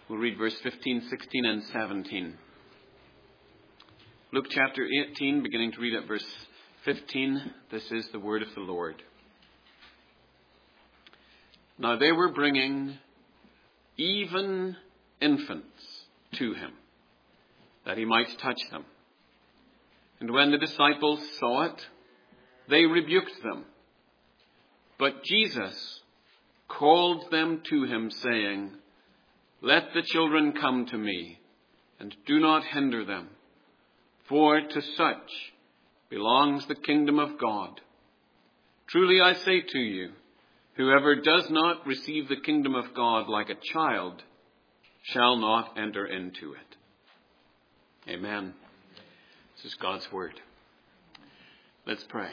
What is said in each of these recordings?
We'll read verse 15, 16, and 17. Luke chapter 18, beginning to read at verse 15. This is the word of the Lord. Now they were bringing even infants to him, that he might touch them. And when the disciples saw it, they rebuked them. But Jesus called them to him, saying, Let the children come to me, and do not hinder them, for to such belongs the kingdom of God. Truly I say to you, whoever does not receive the kingdom of God like a child shall not enter into it. Amen. This is God's word. Let's pray.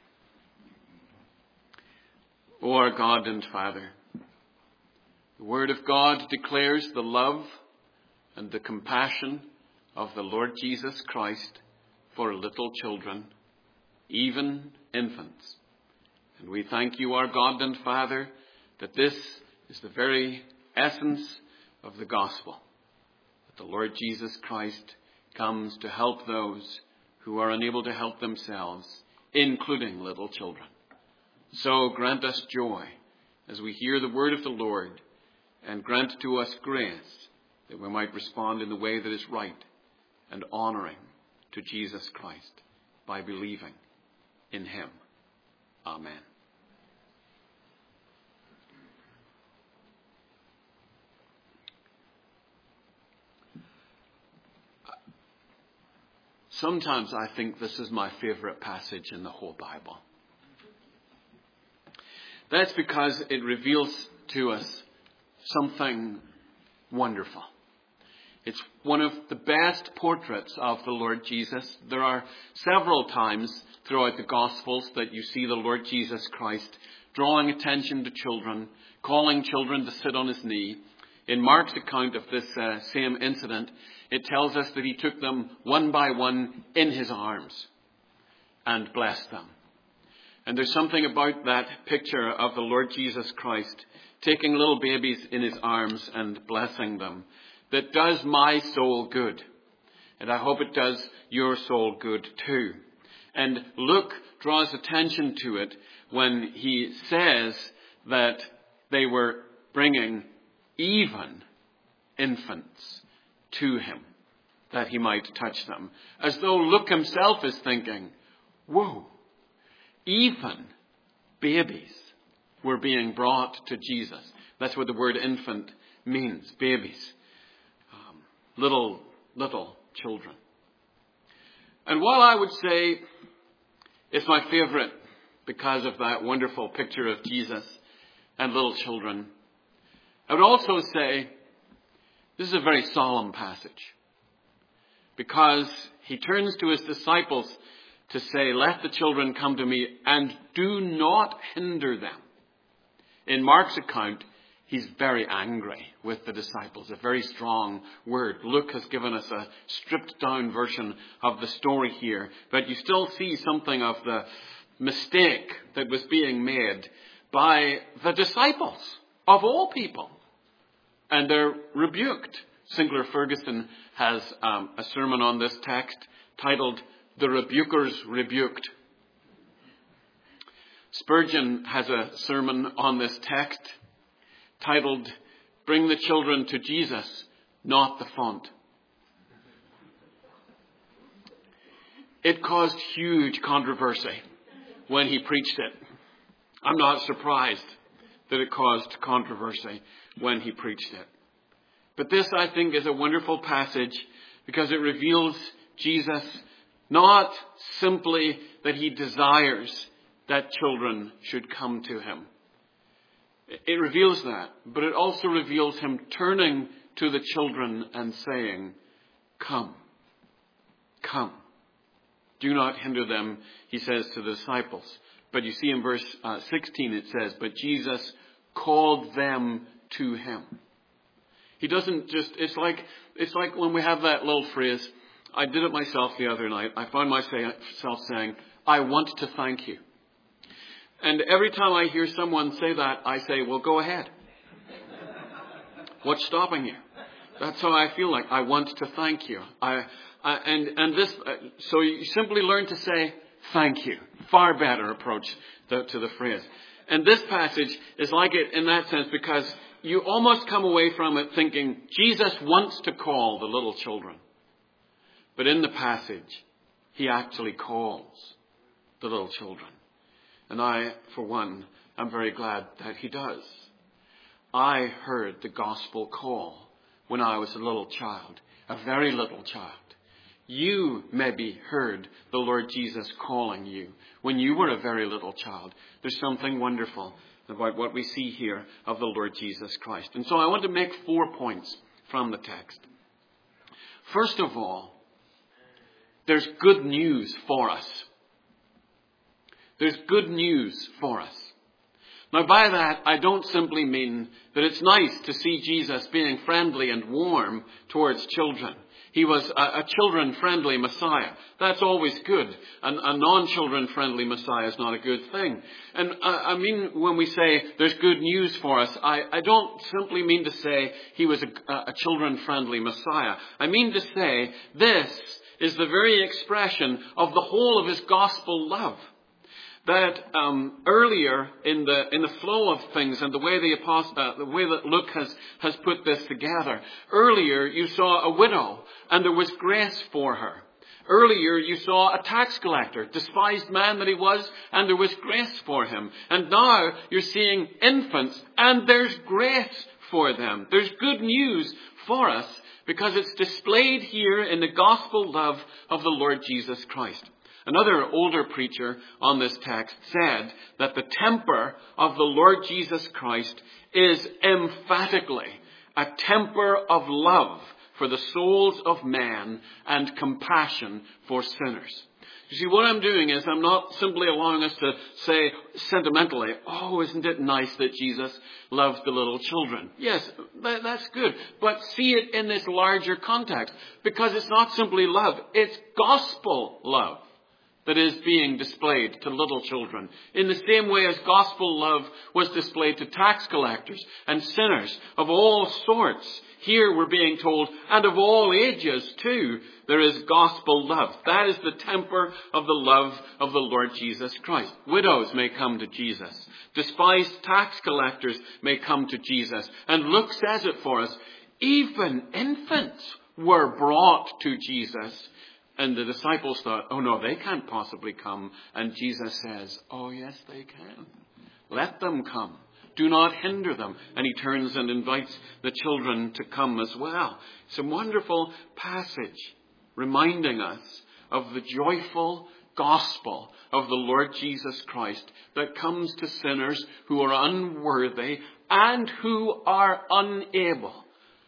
O our God and Father, the word of God declares the love and the compassion of the Lord Jesus Christ for little children, even infants. And we thank you, our God and Father, that this is the very essence of the gospel, that the Lord Jesus Christ comes to help those who are unable to help themselves, including little children. So grant us joy as we hear the word of the Lord, and grant to us grace that we might respond in the way that is right and honoring to Jesus Christ by believing in him. Amen. Sometimes I think this is my favorite passage in the whole Bible. That's because it reveals to us something wonderful. It's one of the best portraits of the Lord Jesus. There are several times throughout the Gospels that you see the Lord Jesus Christ drawing attention to children, calling children to sit on his knee. In Mark's account of this same incident, it tells us that he took them one by one in his arms and blessed them. And there's something about that picture of the Lord Jesus Christ taking little babies in his arms and blessing them that does my soul good. And I hope it does your soul good too. And Luke draws attention to it when he says that they were bringing even infants to him, that he might touch them. As though Luke himself is thinking, whoa, even babies were being brought to Jesus. That's what the word infant means, babies. Little children. And while I would say it's my favorite because of that wonderful picture of Jesus and little children, I would also say this is a very solemn passage, because he turns to his disciples to say, let the children come to me and do not hinder them. In Mark's account, he's very angry with the disciples, a very strong word. Luke has given us a stripped down version of the story here, but you still see something of the mistake that was being made by the disciples of all people. And they're rebuked. Sinclair Ferguson has a sermon on this text titled, The Rebukers Rebuked. Spurgeon has a sermon on this text titled, Bring the Children to Jesus, Not the Font. It caused huge controversy when he preached it. I'm not surprised that it caused controversy when he preached it. But this, I think, is a wonderful passage because it reveals Jesus not simply that he desires that children should come to him. It reveals that, but it also reveals him turning to the children and saying, come, come. Do not hinder them, he says to the disciples. But you see in verse 16 it says, but Jesus called them to him. He doesn't just, it's like when we have that little phrase, I did it myself the other night. I found myself saying, I want to thank you. And every time I hear someone say that, I say, well, go ahead. What's stopping you? That's how I feel like. I want to thank you. So you simply learn to say thank you. Far better approach to the phrase. And this passage is like it in that sense because you almost come away from it thinking Jesus wants to call the little children. But in the passage, he actually calls the little children. And I, for one, am very glad that he does. I heard the gospel call when I was a little child, a very little child. You maybe heard the Lord Jesus calling you when you were a very little child. There's something wonderful about what we see here of the Lord Jesus Christ. And so I want to make 4 points from the text. First of all, there's good news for us. There's good news for us. Now by that, I don't simply mean that it's nice to see Jesus being friendly and warm towards children. He was a children-friendly Messiah. That's always good. A non-children-friendly Messiah is not a good thing. And I mean, when we say there's good news for us, I don't simply mean to say he was a children-friendly Messiah. I mean to say this is the very expression of the whole of his gospel love. That earlier in the flow of things and the way the way that Luke has put this together, earlier you saw a widow and there was grace for her. Earlier you saw a tax collector, despised man that he was, and there was grace for him. And now you're seeing infants and there's grace for them. There's good news for us because it's displayed here in the gospel love of the Lord Jesus Christ. Another older preacher on this text said that the temper of the Lord Jesus Christ is emphatically a temper of love for the souls of men and compassion for sinners. You see, what I'm doing is I'm not simply allowing us to say sentimentally, oh, isn't it nice that Jesus loved the little children? Yes, that's good. But see it in this larger context, because it's not simply love, it's gospel love that is being displayed to little children. In the same way as gospel love was displayed to tax collectors and sinners of all sorts. Here we're being told, and of all ages too, there is gospel love. That is the temper of the love of the Lord Jesus Christ. Widows may come to Jesus. Despised tax collectors may come to Jesus. And Luke says it for us. Even infants were brought to Jesus. And the disciples thought, oh no, they can't possibly come. And Jesus says, oh yes, they can. Let them come. Do not hinder them. And he turns and invites the children to come as well. It's a wonderful passage reminding us of the joyful gospel of the Lord Jesus Christ that comes to sinners who are unworthy and who are unable.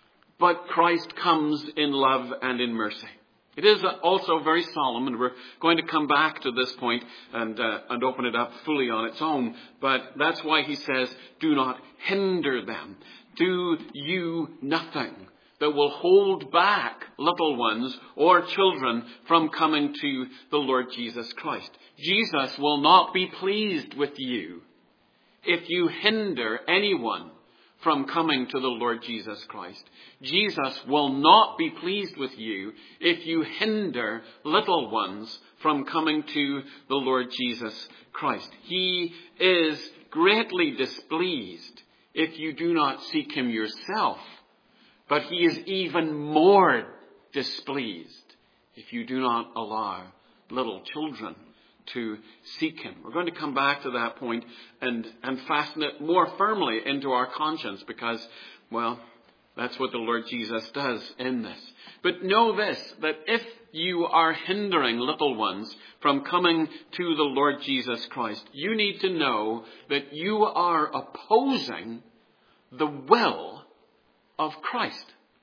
But Christ comes in love and in mercy. It is also very solemn, and we're going to come back to this point and open it up fully on its own. But that's why he says, do not hinder them. Do you nothing that will hold back little ones or children from coming to the Lord Jesus Christ. Jesus will not be pleased with you if you hinder anyone from coming to the Lord Jesus Christ. Jesus will not be pleased with you if you hinder little ones from coming to the Lord Jesus Christ. He is greatly displeased if you do not seek him yourself, but he is even more displeased if you do not allow little children to seek him. We're going to come back to that point and fasten it more firmly into our conscience because, well, that's what the Lord Jesus does in this. But know this, that if you are hindering little ones from coming to the Lord Jesus Christ, you need to know that you are opposing the will of Christ.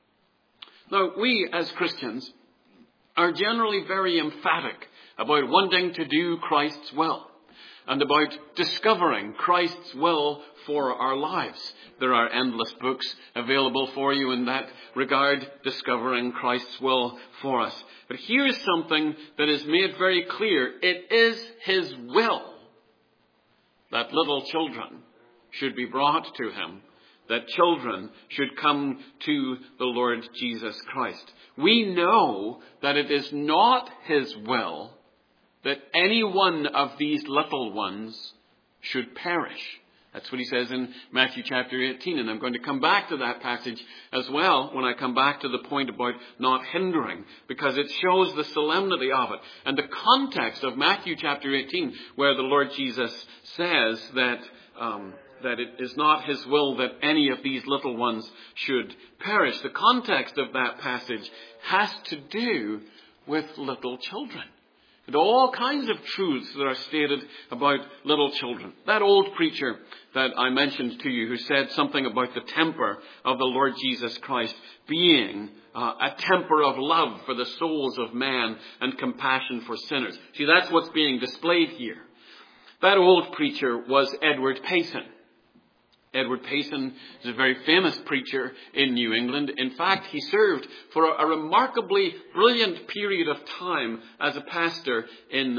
Now, we as Christians are generally very emphatic about wanting to do Christ's will and about discovering Christ's will for our lives. There are endless books available for you in that regard, discovering Christ's will for us. But here's something that is made very clear. It is his will that little children should be brought to him, that children should come to the Lord Jesus Christ. We know that it is not his will that any one of these little ones should perish. That's what he says in Matthew chapter 18. And I'm going to come back to that passage as well when I come back to the point about not hindering, because it shows the solemnity of it. And the context of Matthew chapter 18, where the Lord Jesus says that it is not his will that any of these little ones should perish. The context of that passage has to do with little children. And all kinds of truths that are stated about little children. That old preacher that I mentioned to you who said something about the temper of the Lord Jesus Christ being a temper of love for the souls of man and compassion for sinners. See, that's what's being displayed here. That old preacher was Edward Payson. Edward Payson is a very famous preacher in New England. In fact, he served for a remarkably brilliant period of time as a pastor in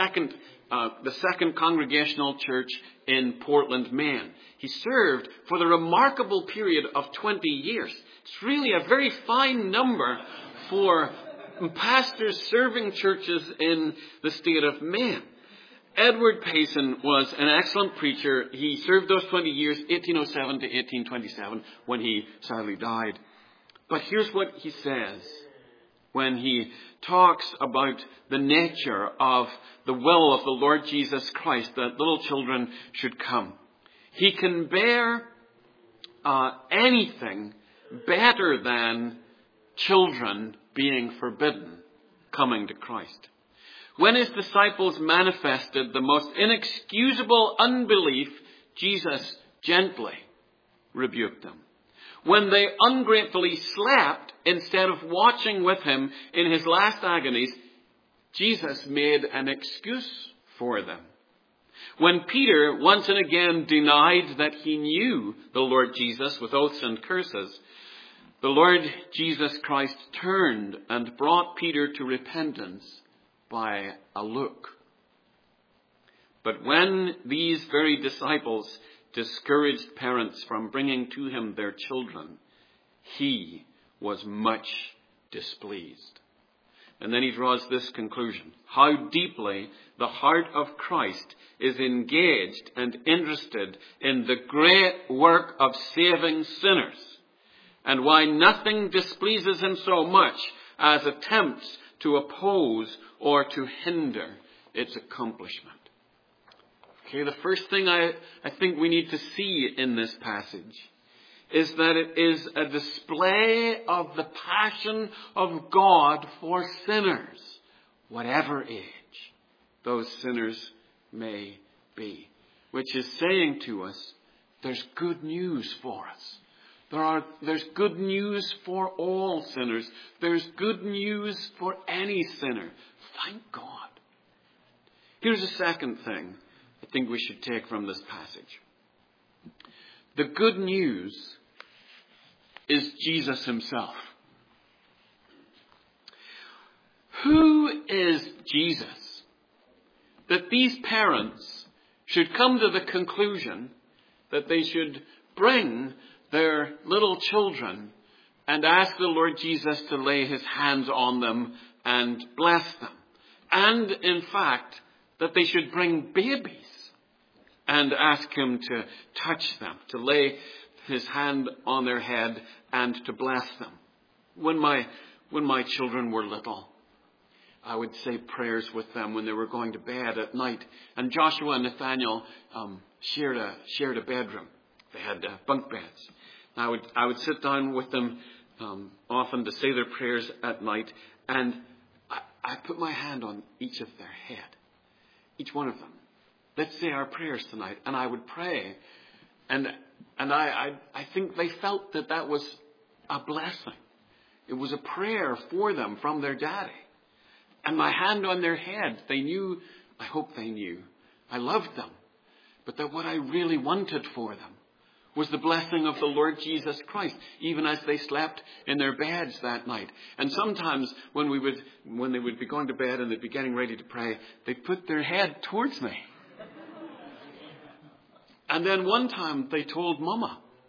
the Second Congregational Church in Portland, Maine. He served for the remarkable period of 20 years. It's really a very fine number for pastors serving churches in the state of Maine. Edward Payson was an excellent preacher. He served those 20 years, 1807 to 1827, when he sadly died. But here's what he says when he talks about the nature of the will of the Lord Jesus Christ, that little children should come. He can bear anything better than children being forbidden coming to Christ. When his disciples manifested the most inexcusable unbelief, Jesus gently rebuked them. When they ungratefully slept instead of watching with him in his last agonies, Jesus made an excuse for them. When Peter once and again denied that he knew the Lord Jesus with oaths and curses, the Lord Jesus Christ turned and brought Peter to repentance by a look. But when these very disciples discouraged parents from bringing to him their children, he was much displeased. And then he draws this conclusion: how deeply the heart of Christ is engaged and interested in the great work of saving sinners, and why nothing displeases him so much as attempts to oppose or to hinder its accomplishment. Okay, the first thing I think we need to see in this passage is that it is a display of the passion of God for sinners, whatever age those sinners may be. Which is saying to us, there's good news for us. There's good news for all sinners. There's good news for any sinner. Thank God. Here's a second thing I think we should take from this passage. The good news is Jesus himself. Who is Jesus that these parents should come to the conclusion that they should bring their little children and ask the Lord Jesus to lay his hands on them and bless them? And in fact, that they should bring babies and ask him to touch them, to lay his hand on their head and to bless them. When my children were little, I would say prayers with them when they were going to bed at night. And Joshua and Nathaniel shared a bedroom. They had bunk beds. I would sit down with them often to say their prayers at night, and I put my hand on each of their head, each one of them. Let's say our prayers tonight, and I would pray, and I think they felt that was a blessing. It was a prayer for them from their daddy. And my hand on their head, they knew, I hope they knew, I loved them, but that what I really wanted for them was the blessing of the Lord Jesus Christ, even as they slept in their beds that night. And sometimes when they would be going to bed and they'd be getting ready to pray, they'd put their head towards me. And then one time they told Mama,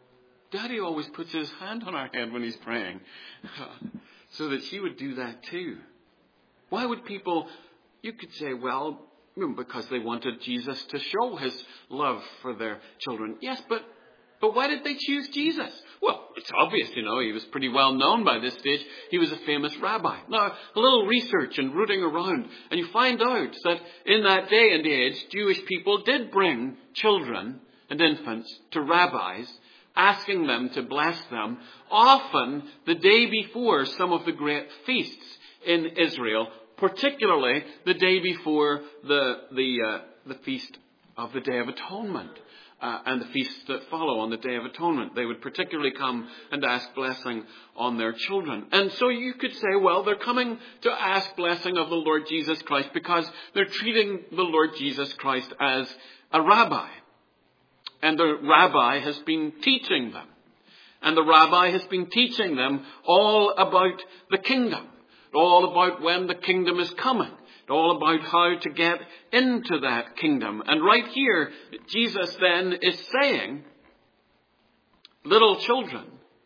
Daddy always puts his hand on our head when he's praying. So that she would do that too. Why would people, you could say, well, because they wanted Jesus to show his love for their children. Yes, but why did they choose Jesus? Well, it's obvious, he was pretty well known by this stage. He was a famous rabbi. Now, a little research and rooting around, and you find out that in that day and age, Jewish people did bring children and infants to rabbis, asking them to bless them, often the day before some of the great feasts in Israel, particularly the day before the feast of the Day of Atonement. And the feasts that follow on the Day of Atonement. They would particularly come and ask blessing on their children. And so you could say, well, they're coming to ask blessing of the Lord Jesus Christ because they're treating the Lord Jesus Christ as a rabbi. And the rabbi has been teaching them. And the rabbi has been teaching them all about the kingdom. All about when the kingdom is coming. All about how to get into that kingdom. And right here, Jesus then is saying, little children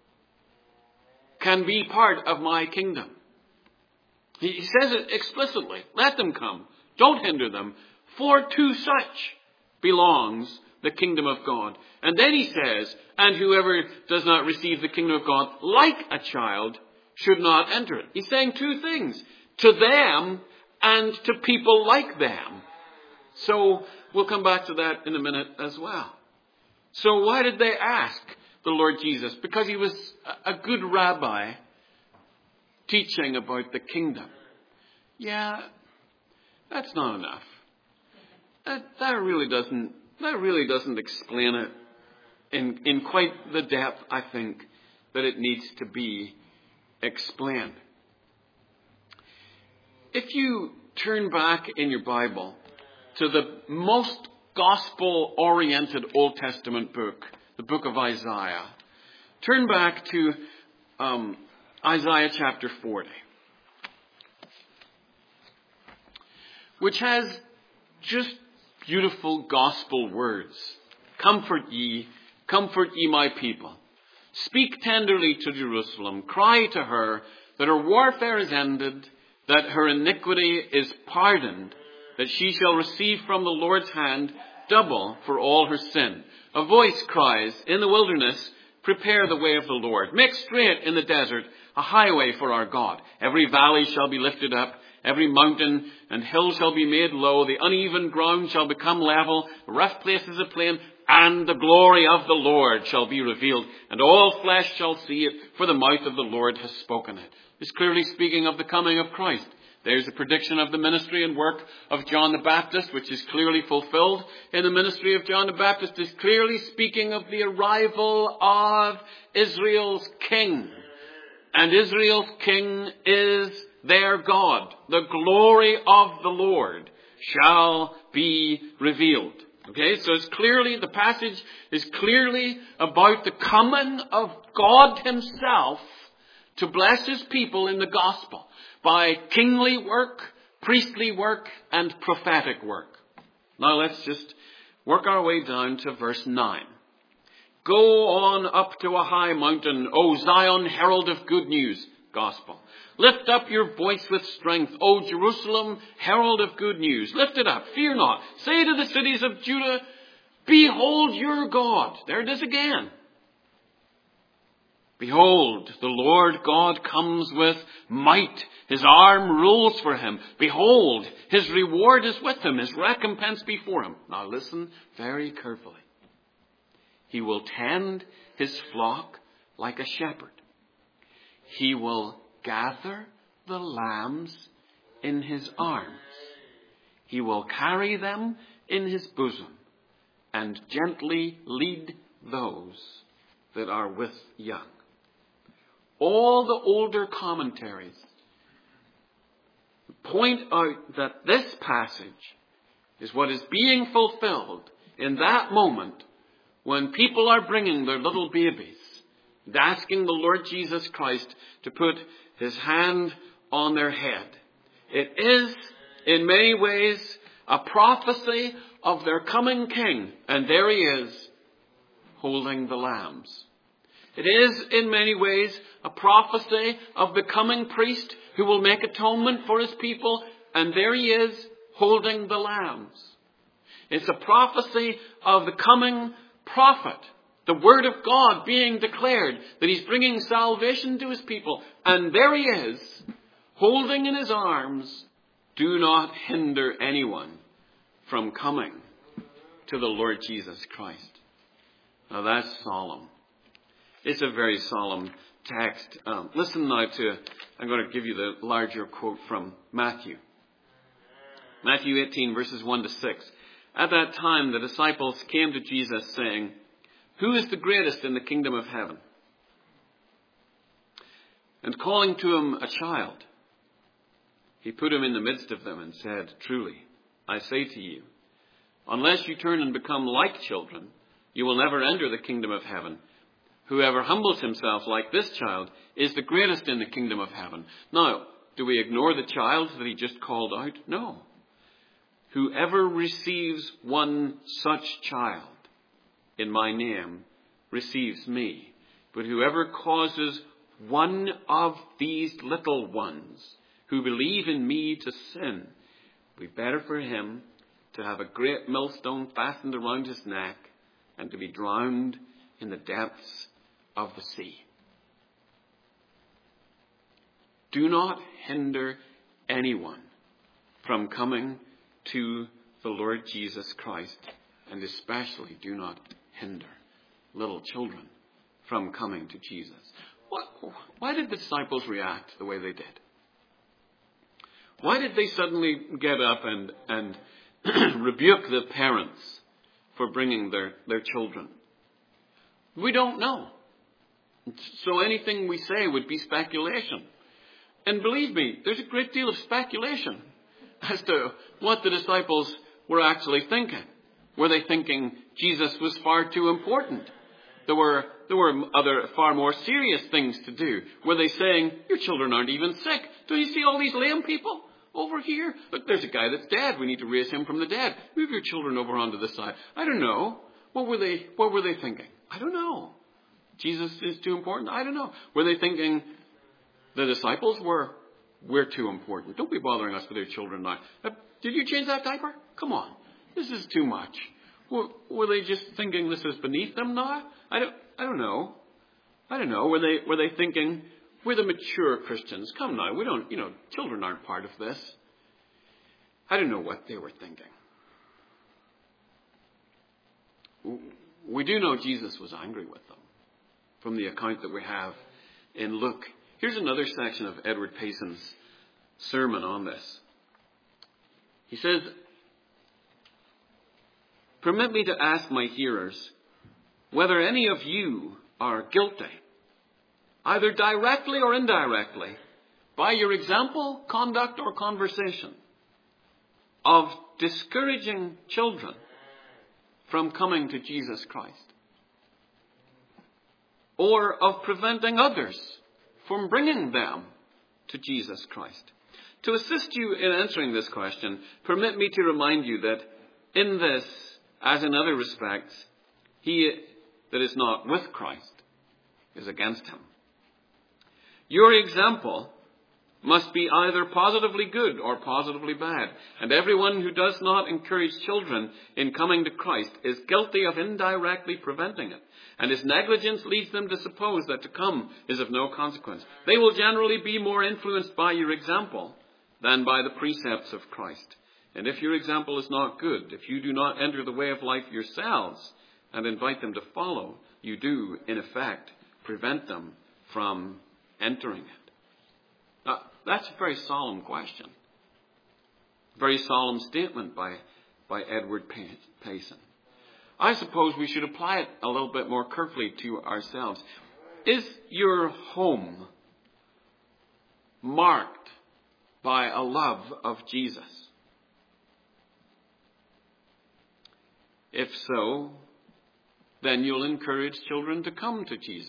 can be part of my kingdom. He says it explicitly. Let them come. Don't hinder them. For to such belongs the kingdom of God. And then he says, and whoever does not receive the kingdom of God like a child should not enter it. He's saying two things. To them and to people like them. So we'll come back to that in a minute as well. So why did they ask the Lord Jesus? Because he was a good rabbi teaching about the kingdom. Yeah, that's not enough. That really doesn't explain it in quite the depth, I think, that it needs to be explained. If you turn back in your Bible to the most gospel-oriented Old Testament book, the book of Isaiah, turn back to Isaiah chapter 40, which has just beautiful gospel words. Comfort ye my people. Speak tenderly to Jerusalem. Cry to her that her warfare is ended, that her iniquity is pardoned, that she shall receive from the Lord's hand double for all her sin. A voice cries in the wilderness, prepare the way of the Lord. Make straight in the desert a highway for our God. Every valley shall be lifted up, every mountain and hill shall be made low. The uneven ground shall become level, the rough places a plain, and the glory of the Lord shall be revealed, and all flesh shall see it, for the mouth of the Lord has spoken it. It's clearly speaking of the coming of Christ. There's a prediction of the ministry and work of John the Baptist, which is clearly fulfilled in the ministry of John the Baptist. Is clearly speaking of the arrival of Israel's king. And Israel's king is their God. The glory of the Lord shall be revealed. Okay, so the passage is clearly about the coming of God himself to bless his people in the gospel by kingly work, priestly work, and prophetic work. Now let's just work our way down to verse 9. Go on up to a high mountain, O Zion, herald of good news, gospel. Lift up your voice with strength, O Jerusalem, herald of good news. Lift it up, fear not. Say to the cities of Judah, behold your God. There it is again. Behold, the Lord God comes with might. His arm rules for him. Behold, his reward is with him, his recompense before him. Now listen very carefully. He will tend his flock like a shepherd. He will gather the lambs in his arms. He will carry them in his bosom and gently lead those that are with young. All the older commentaries point out that this passage is what is being fulfilled in that moment when people are bringing their little babies and asking the Lord Jesus Christ to put his hand on their head. It is, in many ways, a prophecy of their coming king. And there he is, holding the lambs. It is, in many ways, a prophecy of the coming priest who will make atonement for his people, and there he is, holding the lambs. It's a prophecy of the coming prophet, the word of God being declared, that he's bringing salvation to his people, and there he is, holding in his arms, do not hinder anyone from coming to the Lord Jesus Christ. Now that's solemn. It's a very solemn text. Listen now I'm going to give you the larger quote from Matthew. Matthew 18, verses 1 to 6. At that time, the disciples came to Jesus saying, "Who is the greatest in the kingdom of heaven?" And calling to him a child, he put him in the midst of them and said, "Truly, I say to you, unless you turn and become like children, you will never enter the kingdom of heaven. Whoever humbles himself like this child is the greatest in the kingdom of heaven." Now, do we ignore the child that he just called out? No. Whoever receives one such child in my name receives me. But whoever causes one of these little ones who believe in me to sin, it would be better for him to have a great millstone fastened around his neck and to be drowned in the depths of the sea. Do not hinder anyone from coming to the Lord Jesus Christ, and especially do not hinder little children from coming to Jesus. Why did the disciples react the way they did? Why did they suddenly get up and rebuke the parents for bringing their children? We don't know. So anything we say would be speculation. And believe me, there's a great deal of speculation as to what the disciples were actually thinking. Were they thinking Jesus was far too important? There were other far more serious things to do. Were they saying, your children aren't even sick? Don't you see all these lame people over here? Look, there's a guy that's dead. We need to raise him from the dead. Move your children over onto this side. I don't know. What were they thinking? I don't know. Jesus is too important? I don't know. Were they thinking the disciples we're too important? Don't be bothering us with your children now. Did you change that diaper? Come on. This is too much. Were they just thinking this is beneath them now? I don't know. I don't know. Were they thinking, we're the mature Christians. Come now. We don't, children aren't part of this. I don't know what they were thinking. We do know Jesus was angry with them from the account that we have in Luke. Here's another section of Edward Payson's sermon on this. He says, "Permit me to ask my hearers whether any of you are guilty, either directly or indirectly, by your example, conduct, or conversation, of discouraging children from coming to Jesus Christ, or of preventing others from bringing them to Jesus Christ." To assist you in answering this question, permit me to remind you that in this, as in other respects, he that is not with Christ is against him. Your example must be either positively good or positively bad, and everyone who does not encourage children in coming to Christ is guilty of indirectly preventing it, and his negligence leads them to suppose that to come is of no consequence. They will generally be more influenced by your example than by the precepts of Christ. And if your example is not good, if you do not enter the way of life yourselves and invite them to follow, you do, in effect, prevent them from entering it. Now, that's a very solemn question. Very solemn statement by Edward Payson. I suppose we should apply it a little bit more carefully to ourselves. Is your home marked by a love of Jesus? If so, then you'll encourage children to come to Jesus.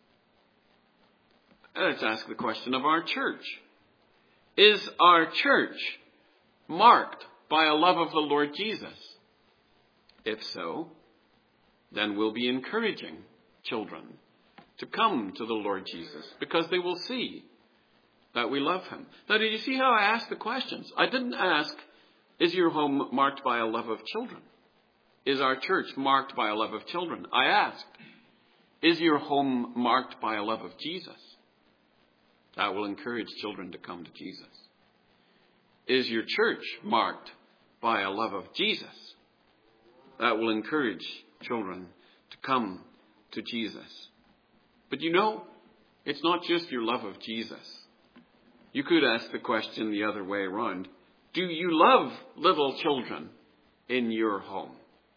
Let's ask the question of our church. Is our church marked by a love of the Lord Jesus? If so, then we'll be encouraging children to come to the Lord Jesus, because they will see that we love him. Now, did you see how I asked the questions? I didn't ask, is your home marked by a love of children? Is our church marked by a love of children? I asked, is your home marked by a love of Jesus? That will encourage children to come to Jesus. Is your church marked by a love of Jesus? That will encourage children to come to Jesus. But you know, it's not just your love of Jesus. You could ask the question the other way around. Do you love little children in your home?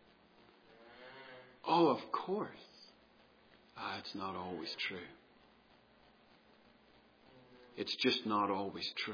Oh, of course. It's not always true. It's just not always true.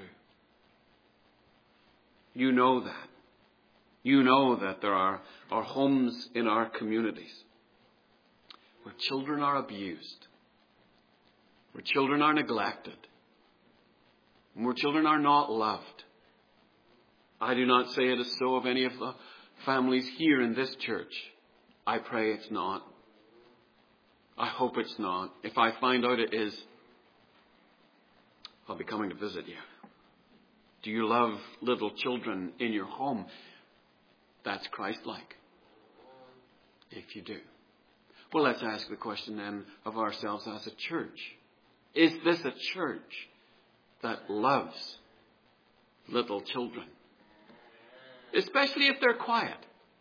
You know that. You know that there are homes in our communities where children are abused, where children are neglected, and where children are not loved. I do not say it is so of any of the families here in this church. I pray it's not. I hope it's not. If I find out it is, I'll be coming to visit you. Do you love little children in your home? That's Christ-like. If you do. Well, let's ask the question then of ourselves as a church. Is this a church that loves little children? Especially if they're quiet.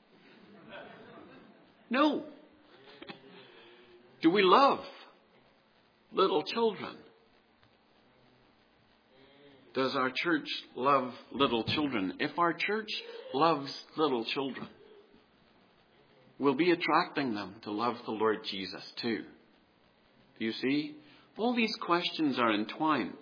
No. Do we love little children? Does our church love little children? If our church loves little children, we'll be attracting them to love the Lord Jesus too. You see, all these questions are entwined.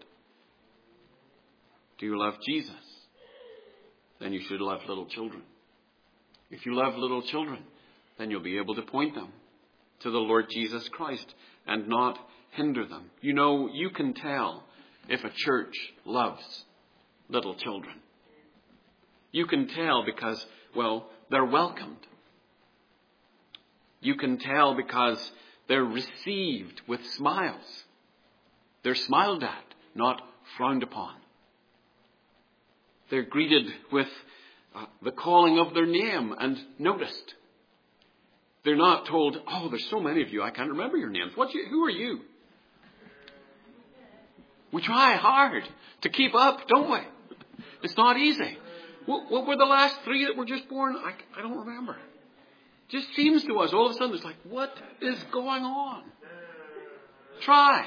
Do you love Jesus? Then you should love little children. If you love little children, then you'll be able to point them to the Lord Jesus Christ and not hinder them. You know, you can tell if a church loves little children. You can tell because, well, they're welcomed. You can tell because they're received with smiles. They're smiled at, not frowned upon. They're greeted with the calling of their name and noticed. They're not told, oh, there's so many of you, I can't remember your names. Who are you? We try hard to keep up, don't we? It's not easy. What were the last 3 that were just born? I don't remember. It just seems to us, all of a sudden, it's like, what is going on? Try.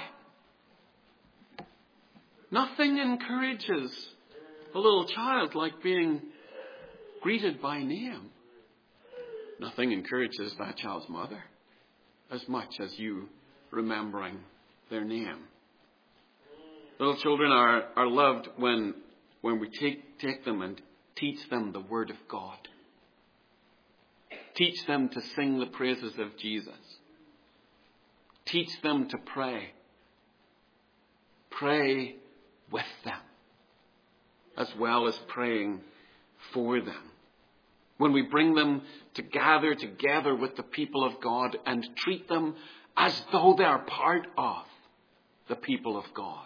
Nothing encourages a little child like being greeted by name. Nothing encourages that child's mother as much as you remembering their name. Little children are loved when we take them and teach them the Word of God. Teach them to sing the praises of Jesus. Teach them to pray. Pray with them, as well as praying for them. When we bring them to gather together with the people of God and treat them as though they are part of the people of God.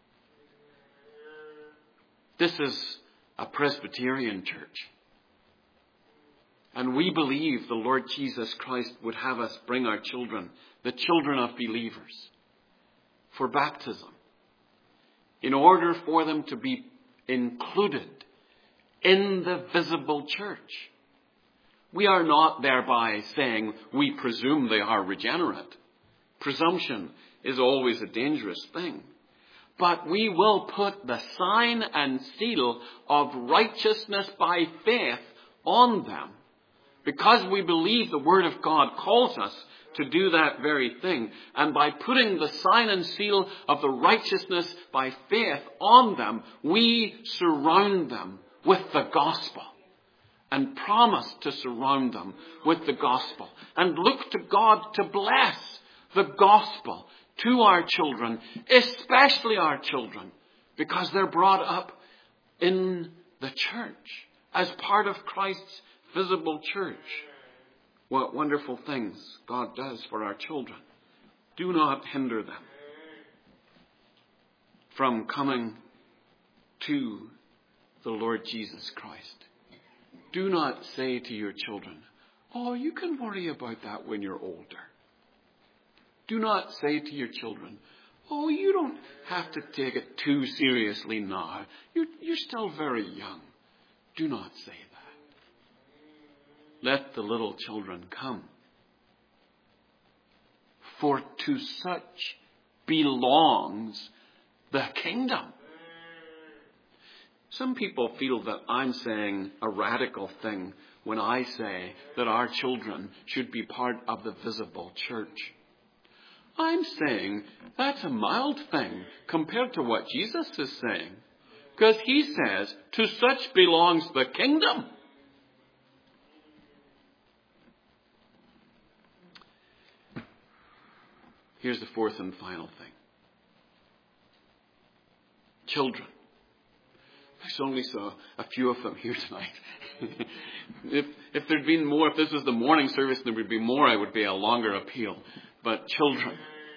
This is a Presbyterian church. And we believe the Lord Jesus Christ would have us bring our children, the children of believers, for baptism, in order for them to be included in the visible church. We are not thereby saying we presume they are regenerate. Presumption is always a dangerous thing. But we will put the sign and seal of righteousness by faith on them, because we believe the Word of God calls us to do that very thing. And by putting the sign and seal of the righteousness by faith on them, we surround them with the gospel. And promise to surround them with the gospel. And look to God to bless the gospel to our children, especially our children, because they're brought up in the church as part of Christ's visible church. What wonderful things God does for our children. Do not hinder them from coming to the Lord Jesus Christ. Do not say to your children, "Oh, you can worry about that when you're older." Do not say to your children, "Oh, you don't have to take it too seriously now. You're still very young." Do not say that. Let the little children come. For to such belongs the kingdom. Some people feel that I'm saying a radical thing when I say that our children should be part of the visible church. I'm saying that's a mild thing compared to what Jesus is saying. Because he says, to such belongs the kingdom. Here's the fourth and final thing. Children. There's only a few of them here tonight. If there'd been more, if this was the morning service, there would be more, it would be a longer appeal. But children,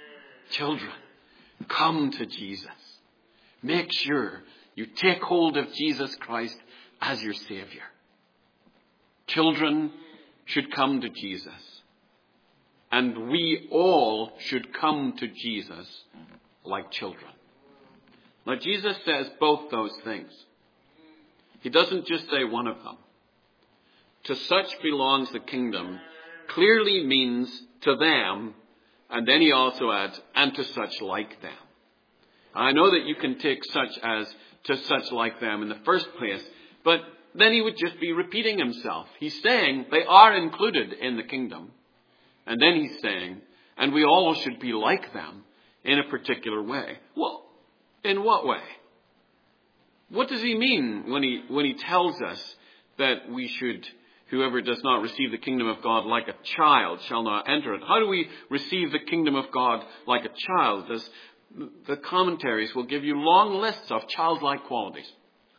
come to Jesus. Make sure you take hold of Jesus Christ as your Savior. Children should come to Jesus. And we all should come to Jesus like children. Now, Jesus says both those things. He doesn't just say one of them. To such belongs the kingdom clearly means to them, and then he also adds, and to such like them. I know that you can take such as to such like them in the first place, but then he would just be repeating himself. He's saying they are included in the kingdom. And then he's saying, and we all should be like them in a particular way. Well, in what way? What does he mean when he tells us that we should, whoever does not receive the kingdom of God like a child shall not enter it? How do we receive the kingdom of God like a child? The commentaries will give you long lists of childlike qualities.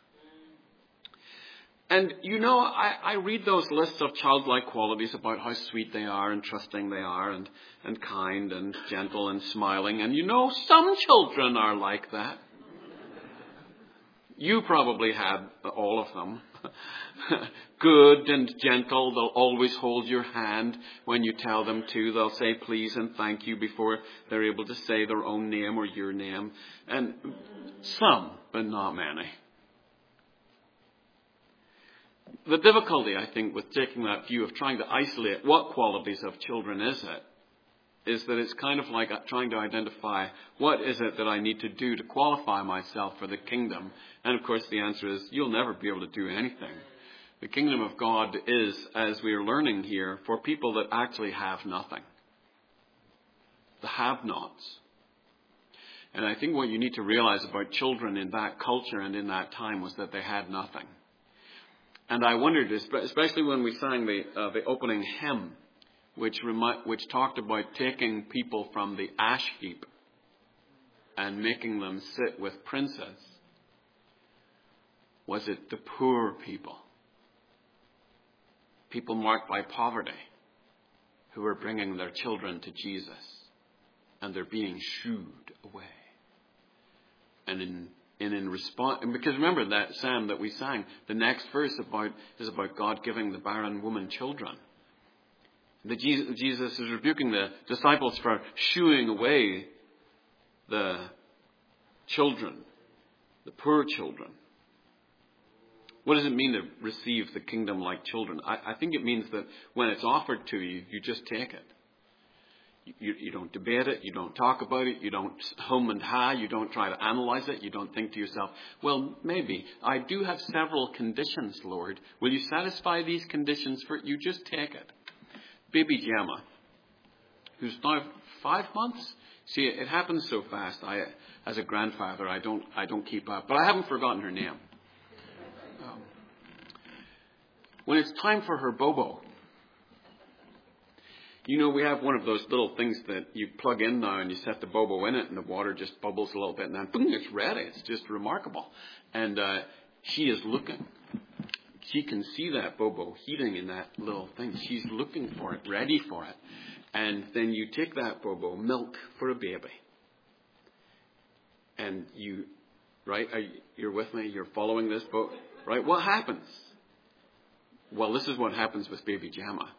And I read those lists of childlike qualities about how sweet they are and trusting they are and kind and gentle and smiling. And some children are like that. You probably had all of them. Good and gentle. They'll always hold your hand when you tell them to. They'll say please and thank you before they're able to say their own name or your name. And some, but not many. The difficulty, I think, with taking that view of trying to isolate what qualities of children is that it's kind of like trying to identify what is it that I need to do to qualify myself for the kingdom. And of course the answer is you'll never be able to do anything. The kingdom of God is, as we are learning here, for people that actually have nothing. The have-nots. And I think what you need to realize about children in that culture and in that time was that they had nothing. And I wondered, especially when we sang the opening hymn, which talked about taking people from the ash heap and making them sit with princes. Was it the poor people? People marked by poverty who were bringing their children to Jesus, and they're being shooed away. And in response, because remember that psalm that we sang, the next verse is about God giving the barren woman children. Jesus is rebuking the disciples for shooing away the children, the poor children. What does it mean to receive the kingdom like children? I think it means that when it's offered to you, you just take it. You don't debate it. You don't talk about it. You don't hum and ha. You don't try to analyze it. You don't think to yourself, well, maybe. I do have several conditions, Lord. Will you satisfy these conditions for it? You just take it. Baby Gemma, who's now 5 months. See, it happens so fast. As a grandfather, I don't keep up. But I haven't forgotten her name. When it's time for her bobo, we have one of those little things that you plug in now and you set the bobo in it and the water just bubbles a little bit and then boom, it's ready. It's just remarkable. And she is looking. She can see that bobo heating in that little thing. She's looking for it, ready for it. And then you take that Bobo, milk for a baby. And you, right, you're with me, you're following this boat, right? What happens? Well, this is what happens with baby Gemma.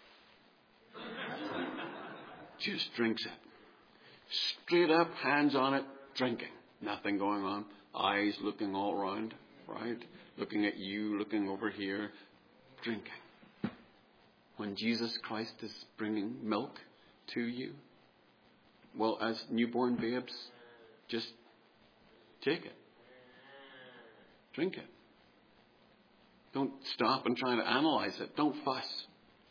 Just drinks it. Straight up, hands on it, drinking. Nothing going on. Eyes looking all around, right? Looking at you, looking over here, drinking. When Jesus Christ is bringing milk to you, well, as newborn babes, just take it. Drink it. Don't stop and try to analyze it. Don't fuss.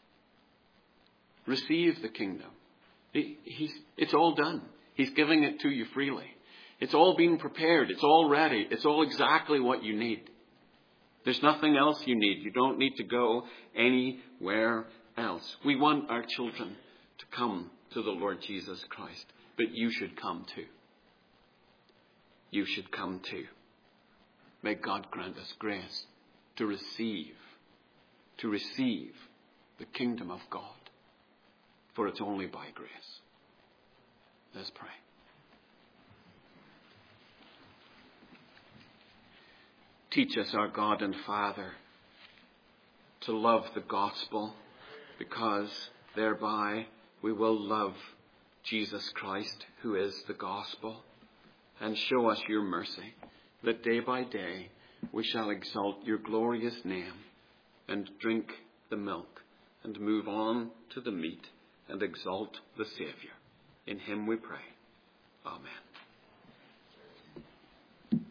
Receive the kingdom. It's all done. He's giving it to you freely. It's all been prepared. It's all ready. It's all exactly what you need. There's nothing else you need. You don't need to go anywhere else. We want our children to come to the Lord Jesus Christ. But you should come too. You should come too. May God grant us grace to receive the kingdom of God. For it's only by grace. Let's pray. Teach us, our God and Father, to love the gospel, because thereby we will love Jesus Christ, who is the gospel. And show us your mercy, that day by day we shall exalt your glorious name and drink the milk and move on to the meat and exalt the Saviour. In him we pray. Amen.